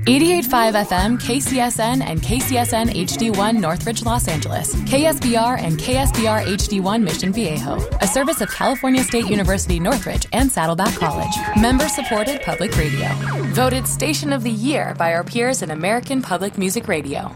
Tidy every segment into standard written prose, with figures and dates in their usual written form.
88.5 FM, KCSN, and KCSN HD1 Northridge, Los Angeles. KSBR and KSBR HD1 Mission Viejo. A service of California State University Northridge and Saddleback College. Member-supported public radio. Voted Station of the Year by our peers in American Public Music Radio.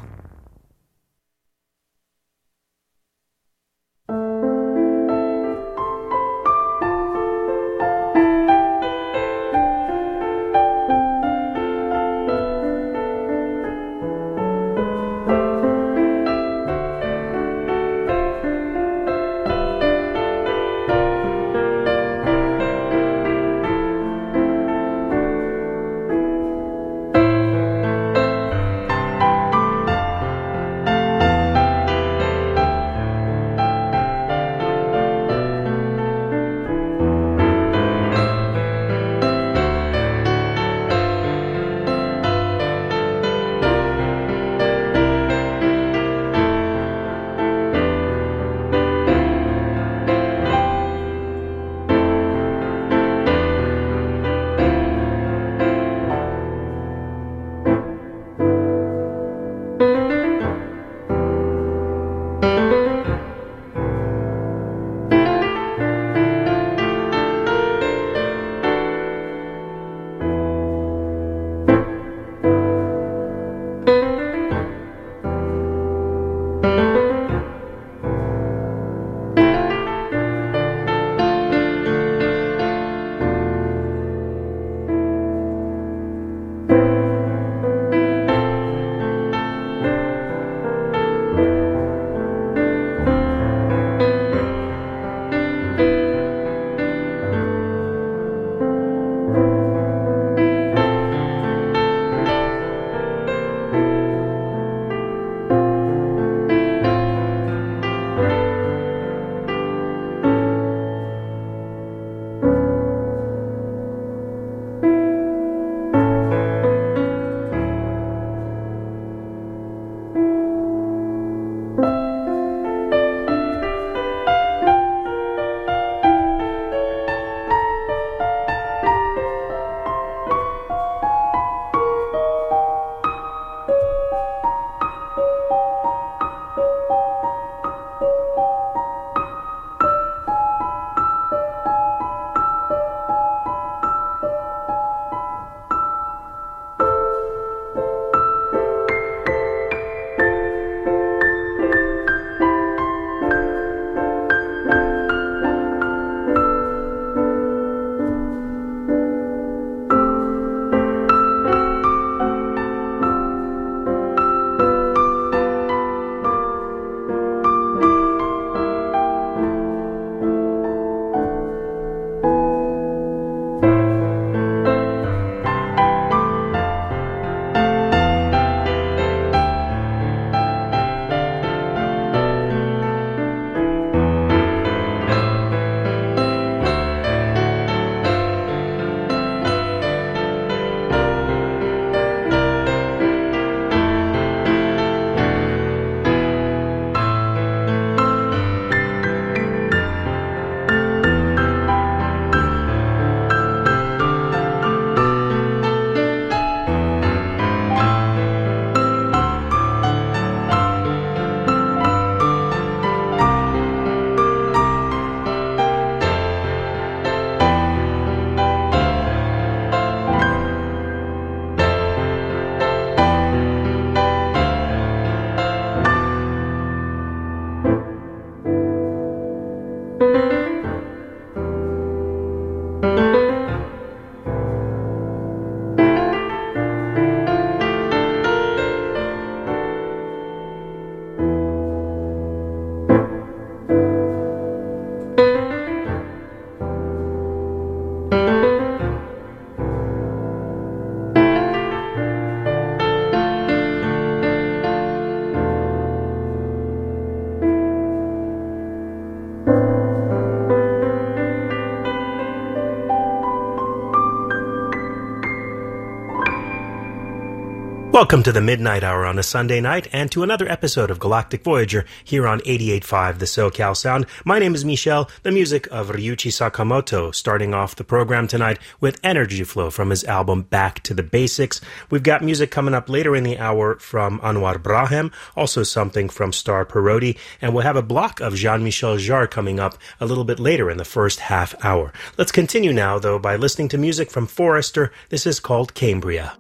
Welcome to the Midnight Hour on a Sunday night and to another episode of Galactic Voyager here on 88.5 The SoCal Sound. My name is Michel, the music of Ryuichi Sakamoto, starting off the program tonight with Energy Flow from his album Back to the Basics. We've got music coming up later in the hour from Anwar Brahim, also something from Star Parodi, and we'll have a block of Jean-Michel Jarre coming up a little bit later in the first half hour. Let's continue now, though, by listening to music from Forrester. This is called Cambria.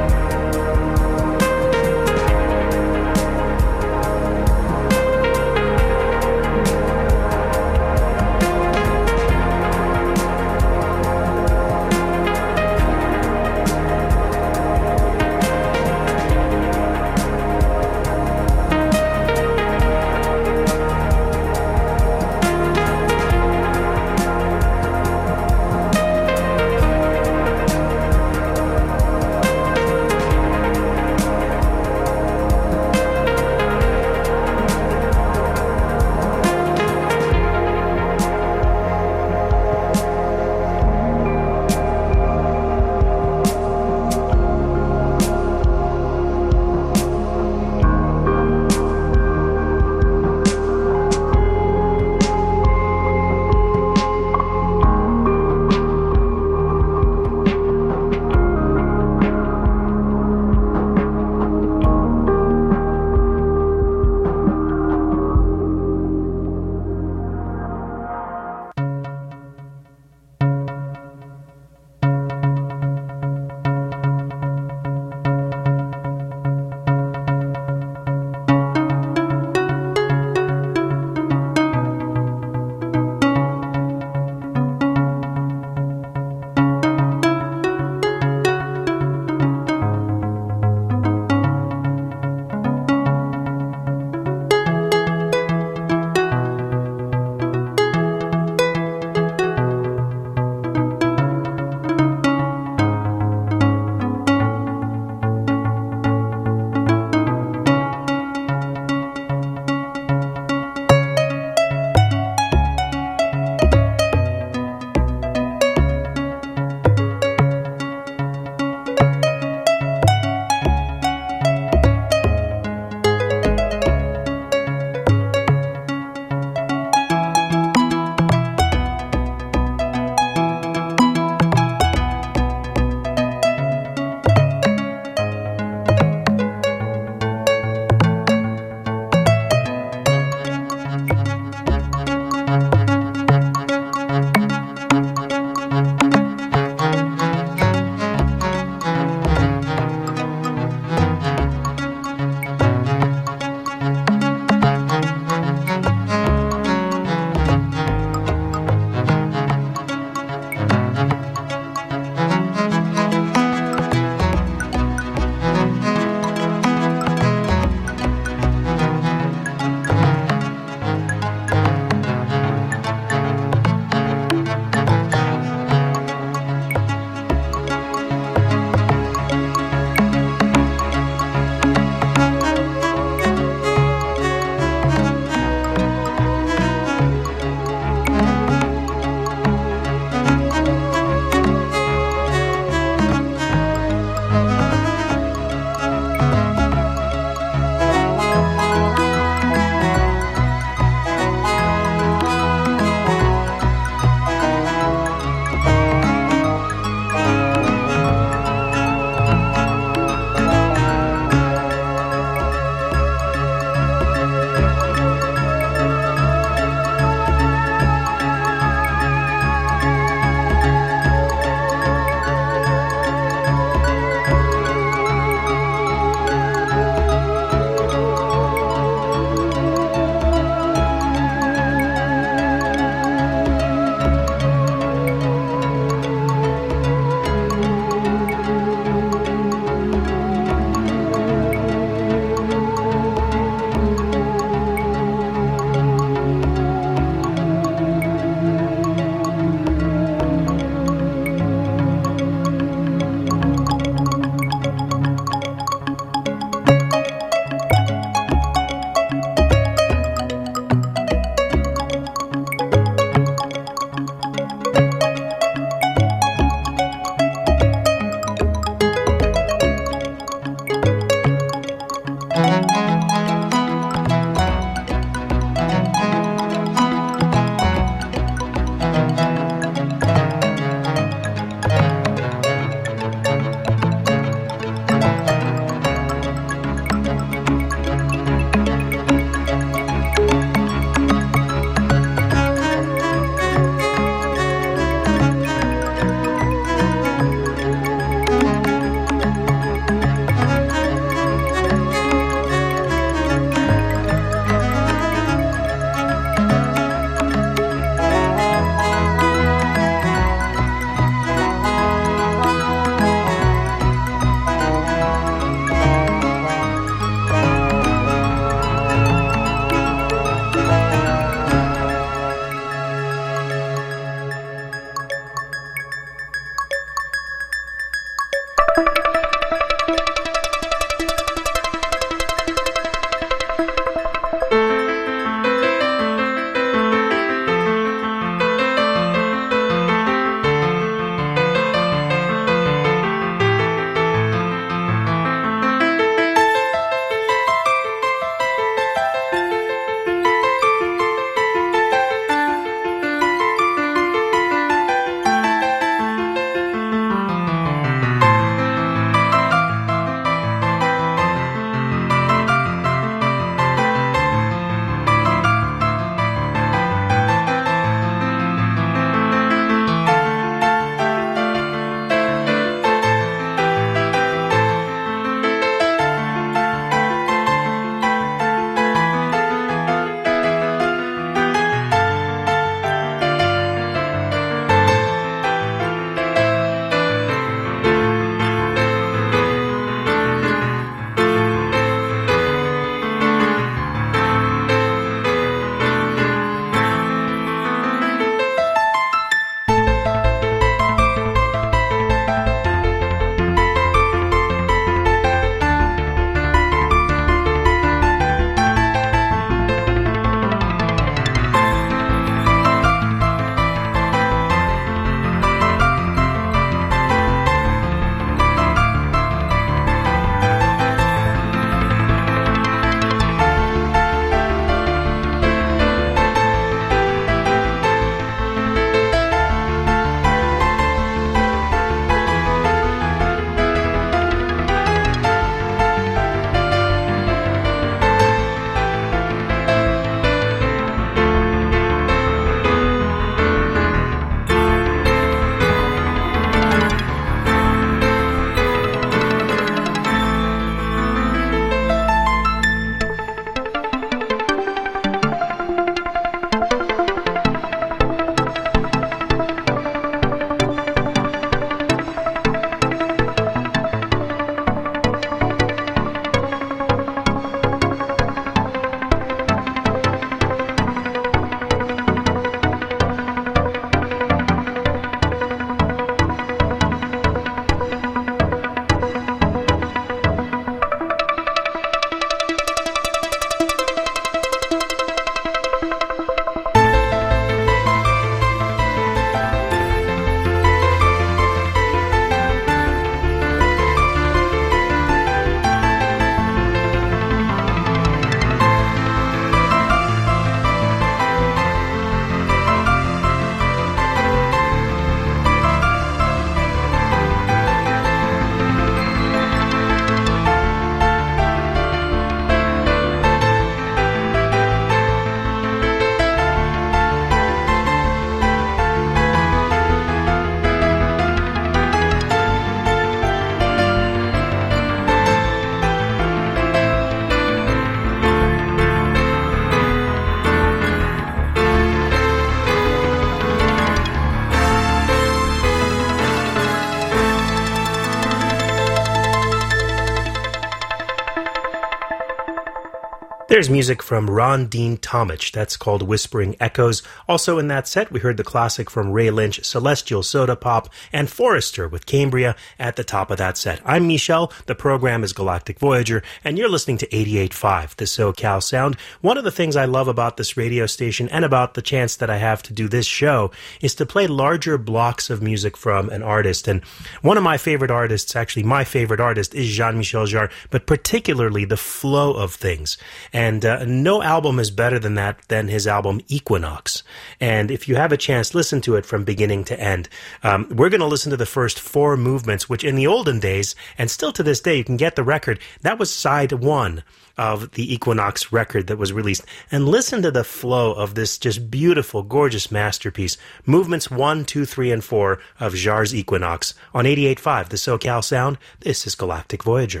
There's music from Ron Dean Tomich. That's called Whispering Echoes. Also in that set, we heard the classic from Ray Lynch, Celestial Soda Pop, and Forrester with Cambria at the top of that set. I'm Michel. The program is Galactic Voyager, and you're listening to 88.5, the SoCal Sound. One of the things I love about this radio station and about the chance that I have to do this show is to play larger blocks of music from an artist. And one of my favorite artists, actually my favorite artist, is Jean-Michel Jarre, but particularly the flow of things. And no album is better than his album Equinox. And if you have a chance, listen to it from beginning to end. We're going to listen to the first 4 movements, which in the olden days, and still to this day, you can get the record. That was side 1 of the Equinox record that was released. And listen to the flow of this just beautiful, gorgeous masterpiece. Movements 1, 2, 3, and 4 of Jarre's Equinox. On 88.5, the SoCal Sound, this is Galactic Voyager.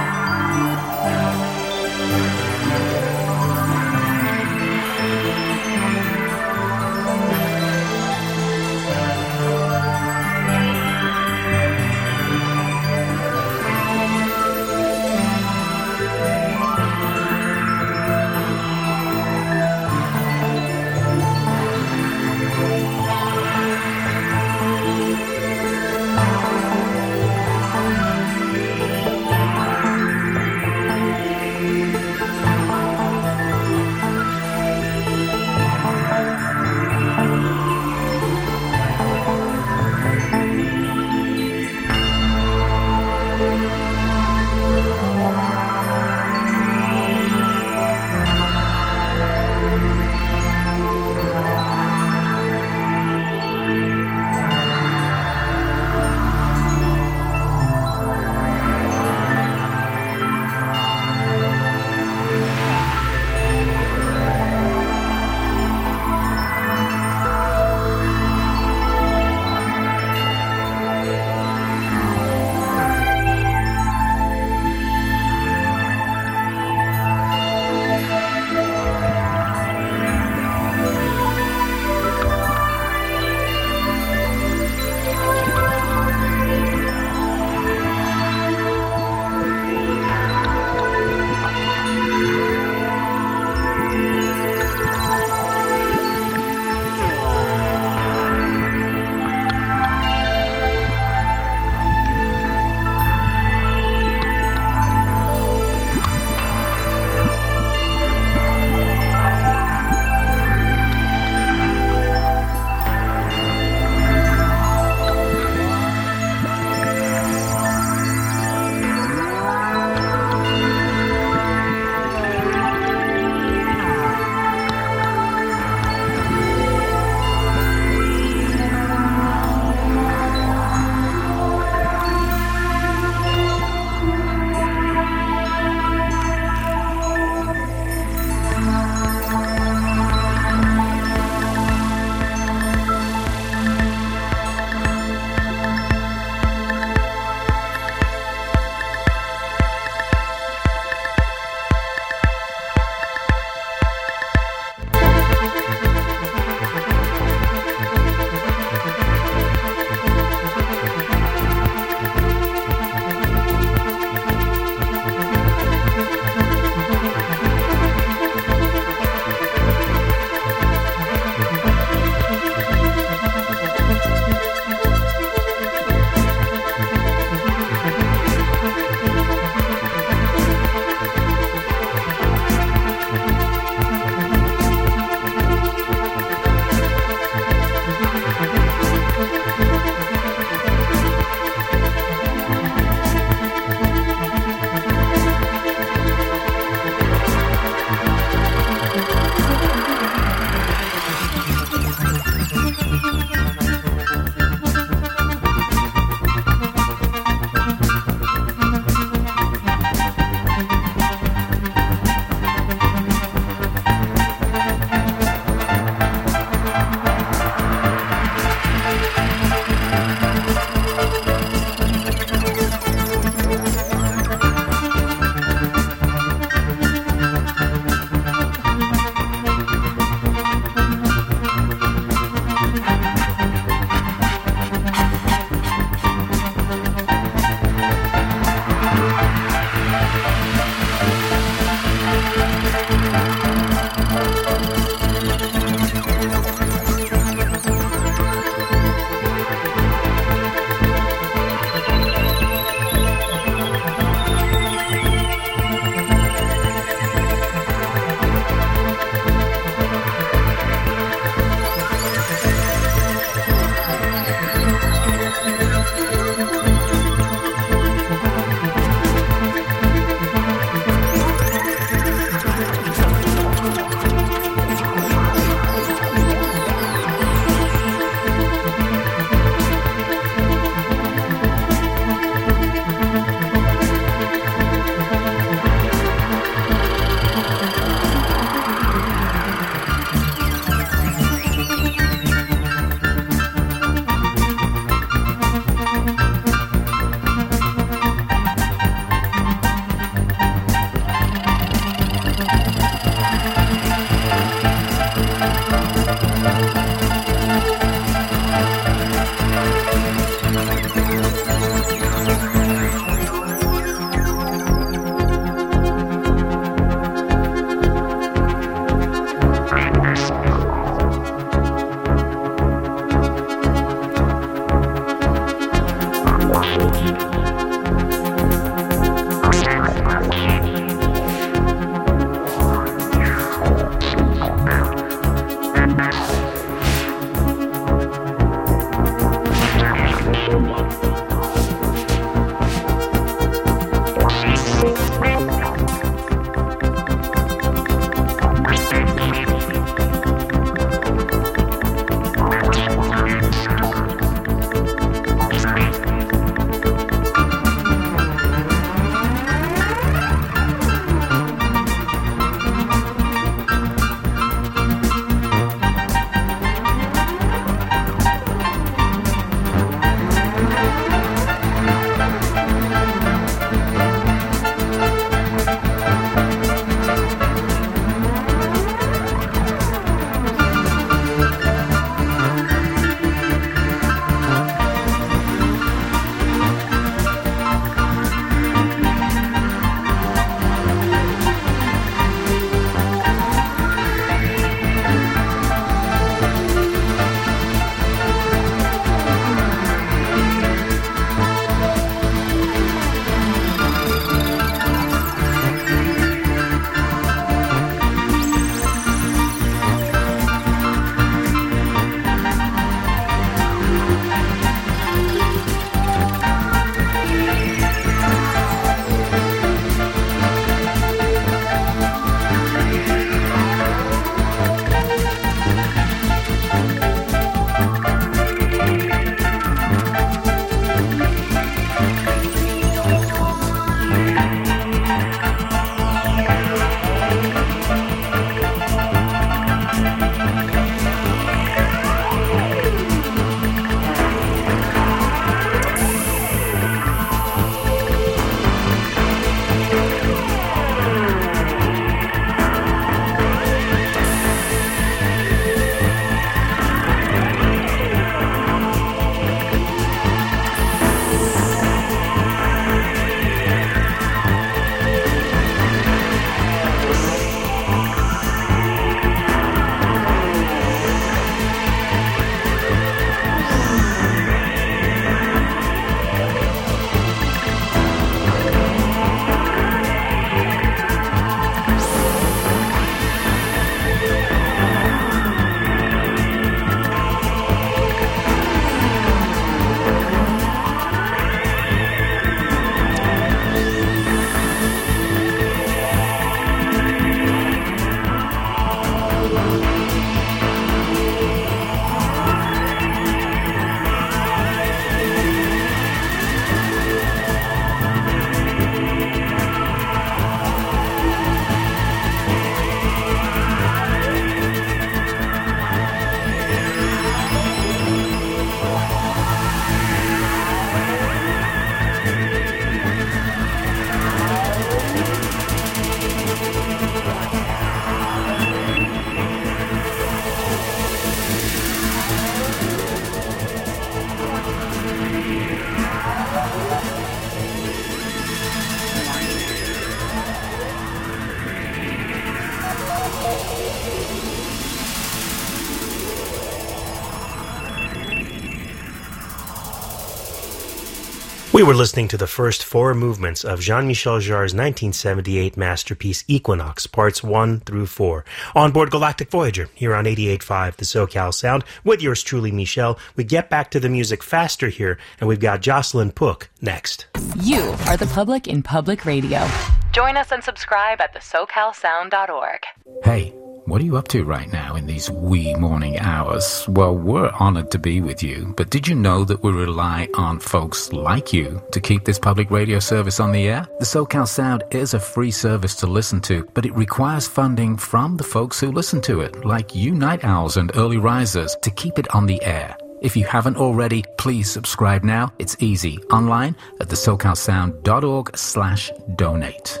We were listening to the first four movements of Jean-Michel Jarre's 1978 masterpiece Equinox, parts 1 through 4, on board Galactic Voyager, here on 88.5 The SoCal Sound, with yours truly, Michel. We get back to the music faster here, and we've got Jocelyn Pook next. You are the public in public radio. Join us and subscribe at thesocalsound.org. Hey, what are you up to right now in these wee morning hours? Well, we're honored to be with you, but did you know that we rely on folks like you to keep this public radio service on the air? The SoCal Sound is a free service to listen to, but it requires funding from the folks who listen to it, like you night owls and early risers, to keep it on the air. If you haven't already, please subscribe now. It's easy. Online at thesocalsound.org/donate.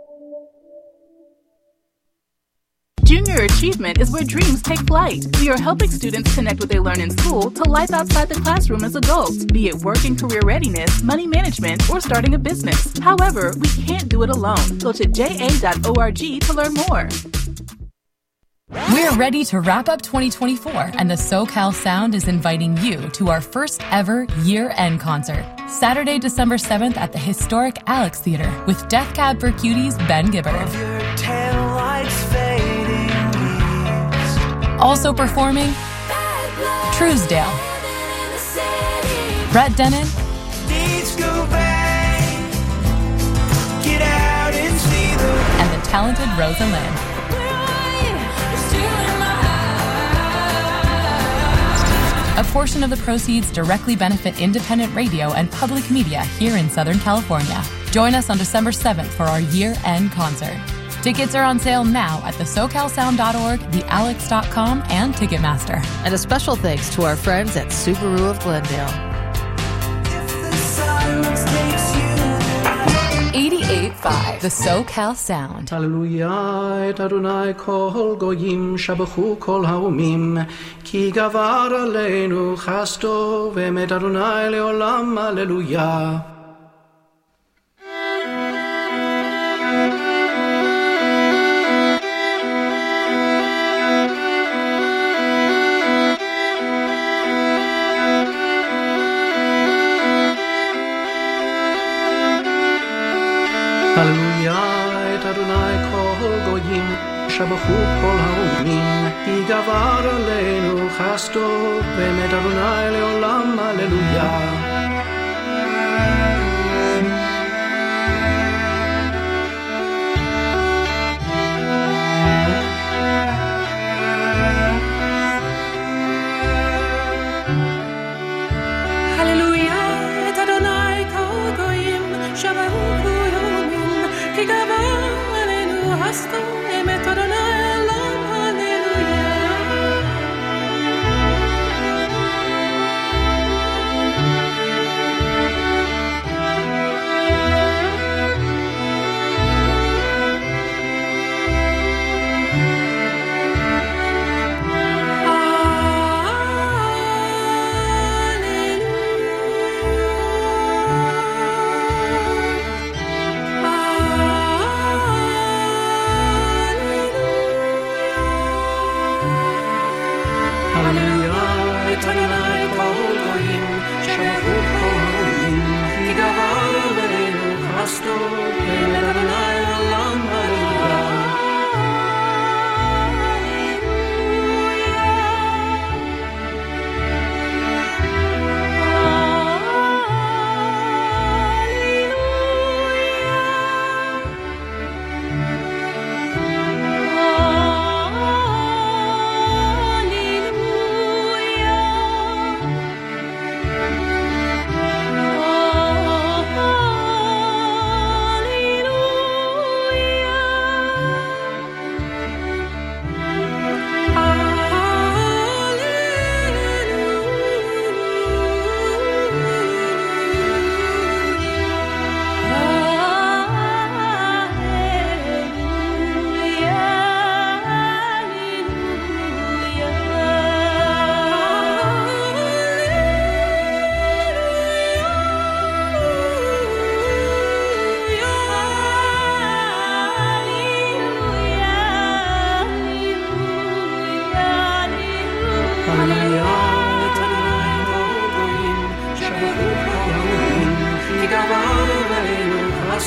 Junior Achievement is where dreams take flight. We are helping students connect what they learn in school to life outside the classroom as adults, be it work and career readiness, money management, or starting a business. However, we can't do it alone. Go to ja.org to learn more. We're ready to wrap up 2024, and the SoCal Sound is inviting you to our first ever year-end concert, Saturday, December 7th at the historic Alex Theater with Death Cab for Cutie's Ben Gibbard. Also performing, Truesdale, Brett Dennen, and the talented Rosa Lynn. A portion of the proceeds directly benefit independent radio and public media here in Southern California. Join us on December 7th for our year-end concert. Tickets are on sale now at thesocalsound.org, thealex.com, and Ticketmaster. And a special thanks to our friends at Subaru of Glendale. 88.5, the SoCal Sound. Hallelujah, et Adonai kol goyim, shabachu kol haumim, ki gavar aleinu chasto, ve'emet Adonai leolam, hallelujah. Hallelujah, et Adonai kol goyim, shabachu kol haumim, ki gavar aleinu chasto, ve'emet Adonai leolam, hallelujah.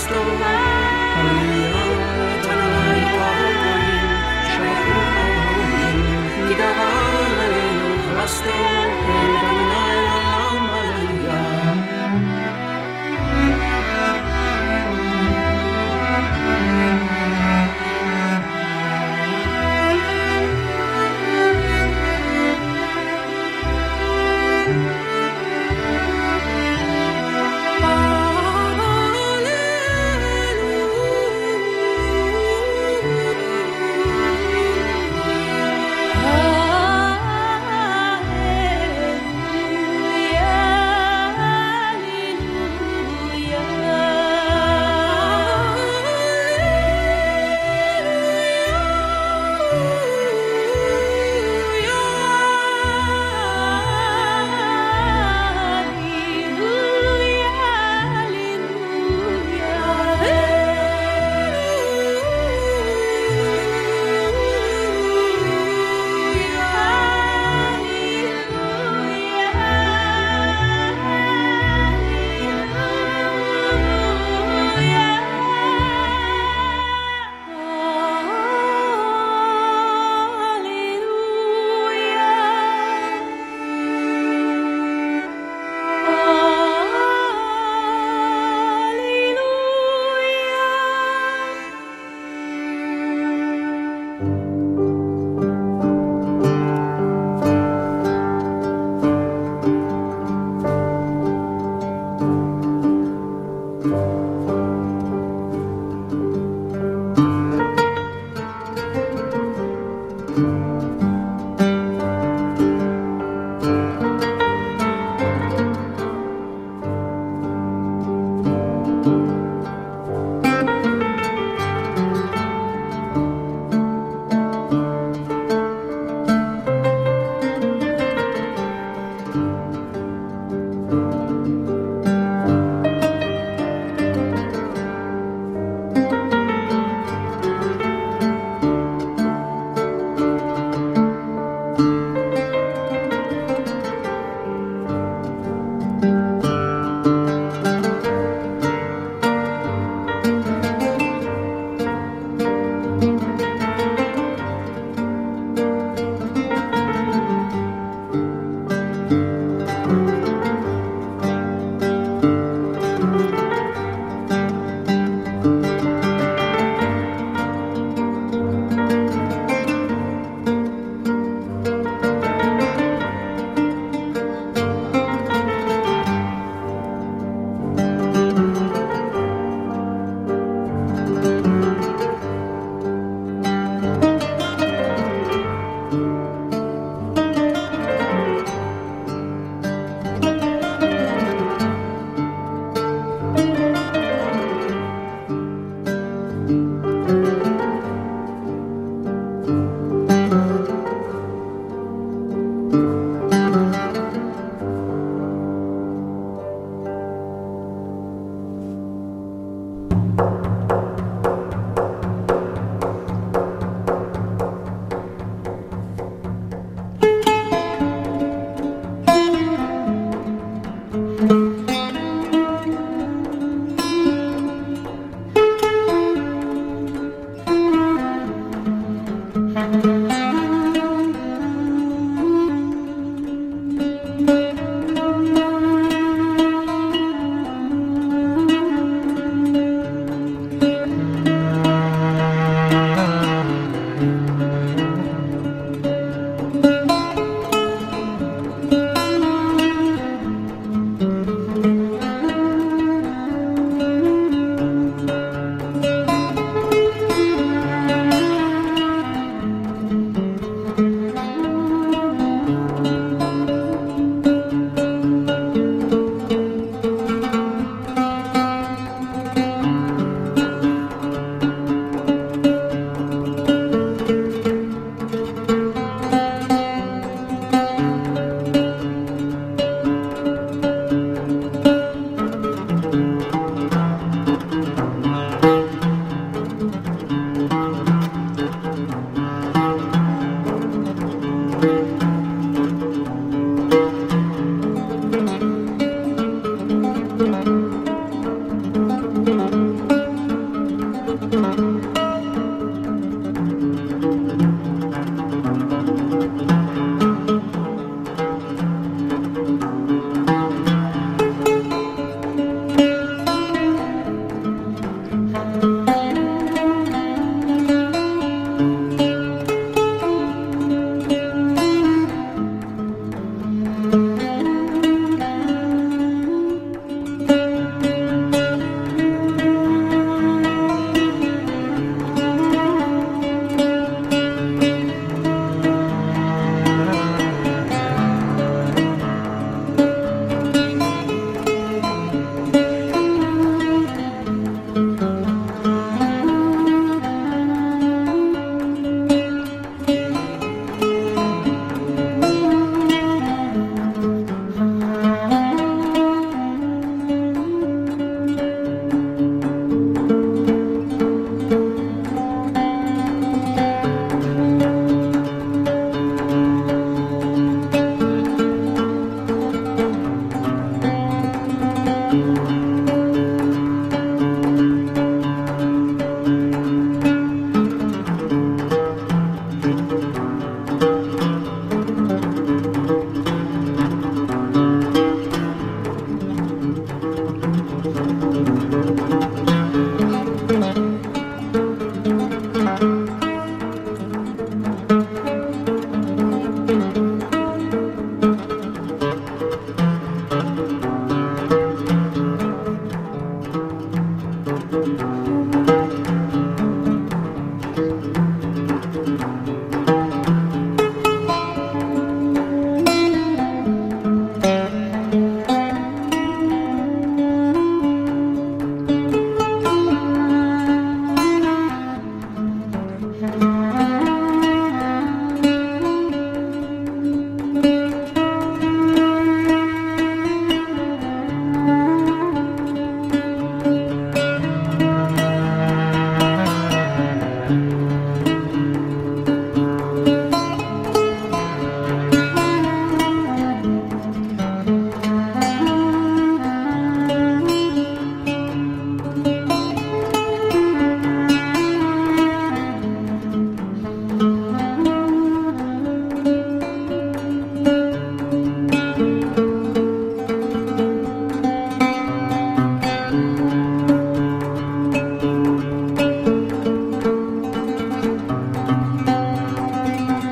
Chasto, Hallelujah, Adonai kol goyim, shabachu kol ha'omim, ki gavar aleinu chasto, Adonai olam, Hallelujah.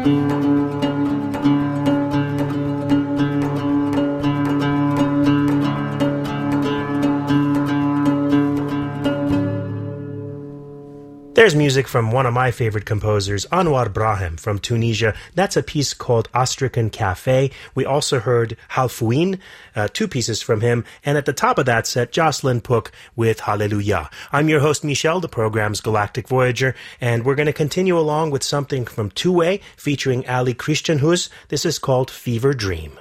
There's music from one of my favorite composers, Anwar Brahim from Tunisia. That's a piece called Astrakhan Cafe. We also heard Halfouin, two pieces from him. And at the top of that set, Jocelyn Pook with Hallelujah. I'm your host, Michel, the program's Galactic Voyager, and we're going to continue along with something from Two-Way featuring Ali Christianhus. This is called Fever Dream.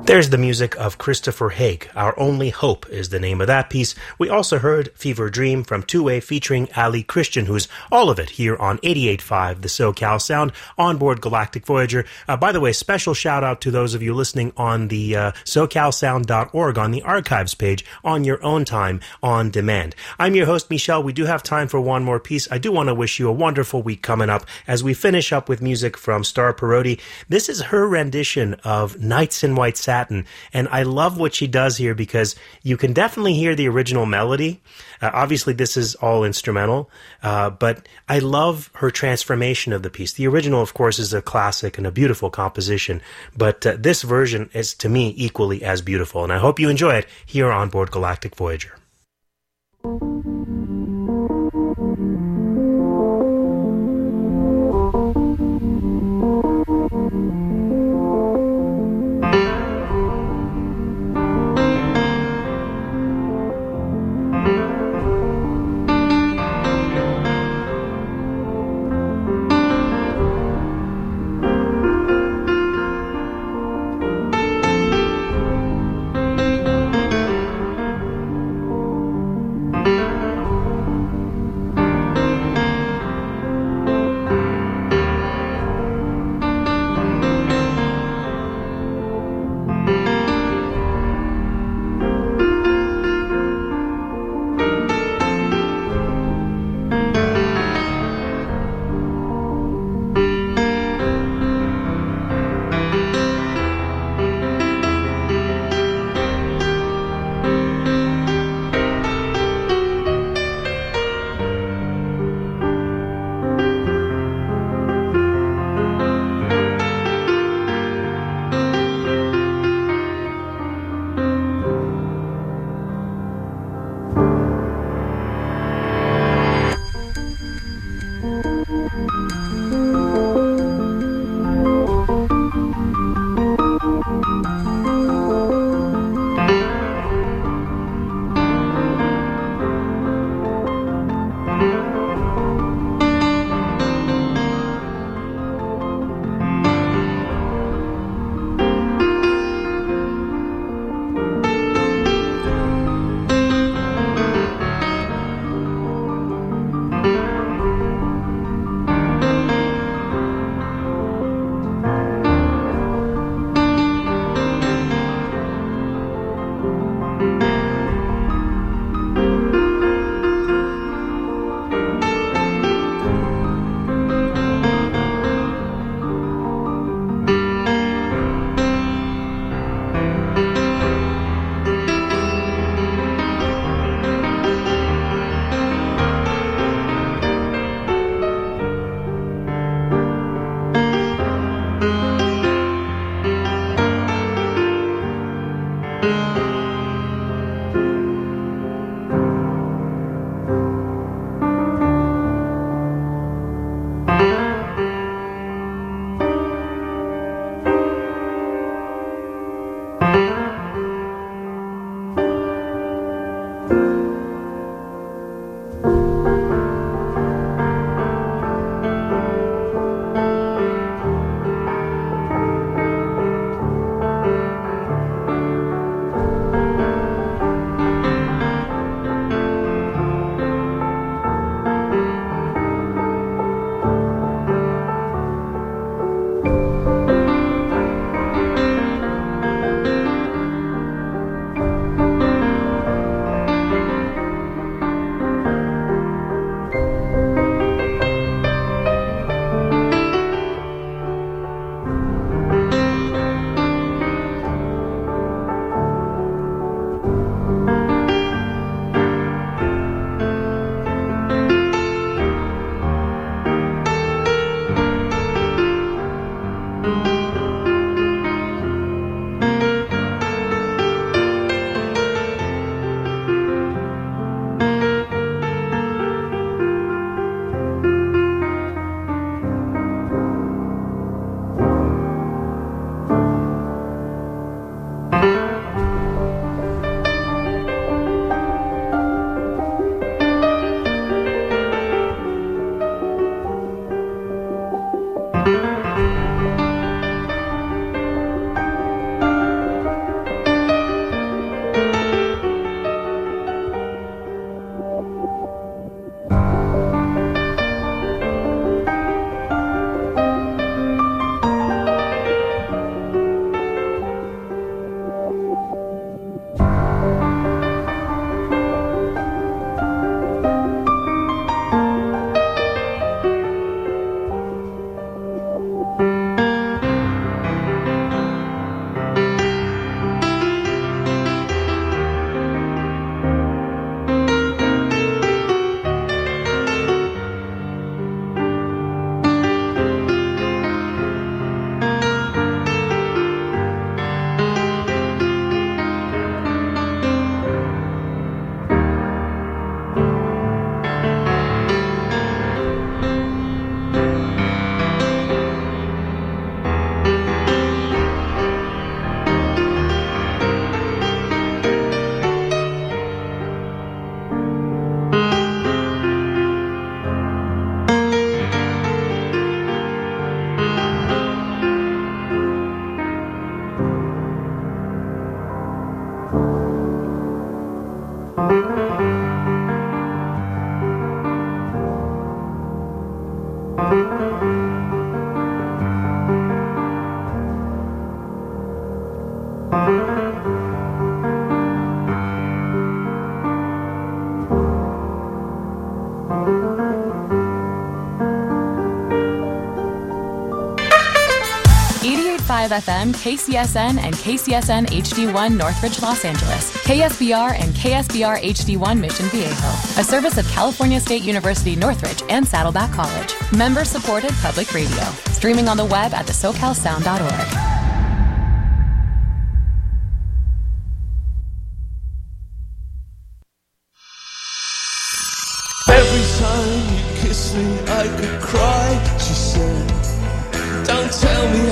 There's the music of Christopher Haig. Our Only Hope is the name of that piece. We also heard Fever Dream from Two-Way featuring Ali Christian, who's all of it here on 88.5 The SoCal Sound on board Galactic Voyager. By the way, special shout out to those of you listening on the SoCalSound.org on the archives page on your own time on demand. I'm your host, Michel. We do have time for one more piece. I do want to wish you a wonderful week coming up as we finish up with music from Star Parodi. This is her rendition of Nights in White Satin. And I love what she does here because you can definitely hear the original melody. Obviously, this is all instrumental, but I love her transformation of the piece. The original, of course, is a classic and a beautiful composition, but this version is, to me, equally as beautiful. And I hope you enjoy it here on board Galactic Voyager. Thank you. FM, KCSN, and KCSN HD1 Northridge, Los Angeles, KSBR and KSBR HD1 Mission Viejo, a service of California State University Northridge and Saddleback College. Member-supported public radio. Streaming on the web at thesocalsound.org. Every time you kiss me, I could cry, she said. Don't tell me